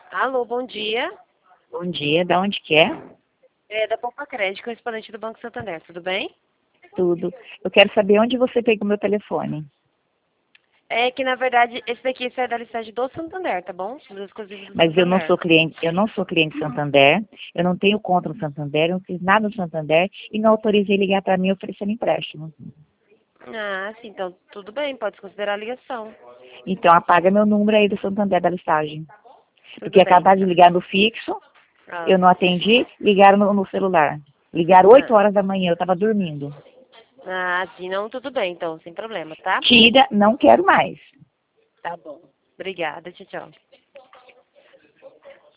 Alô, bom dia. Bom dia, da onde que é? É da Poupa Crédito, correspondente do Banco Santander, tudo bem? Tudo. Eu quero saber onde você pegou meu telefone. É que, na verdade, esse daqui é da listagem do Santander, tá bom? Dos exclusivos do Mas Santander. eu não sou cliente Santander, eu não tenho conta no Santander, eu não fiz nada no Santander e não autorizei ligar para mim oferecendo empréstimo. Ah, sim, então tudo bem, pode considerar a ligação. Então apaga meu número aí do Santander da listagem. Porque Tudo bem, acabar de então. ligar no fixo, Ah, eu não atendi, ligaram no celular. Ligaram 8 ah, horas da manhã, eu estava dormindo. sim, não, tudo bem, então, sem problema, tá? Tira, não quero mais. Tá bom. Obrigada, tchau, tchau.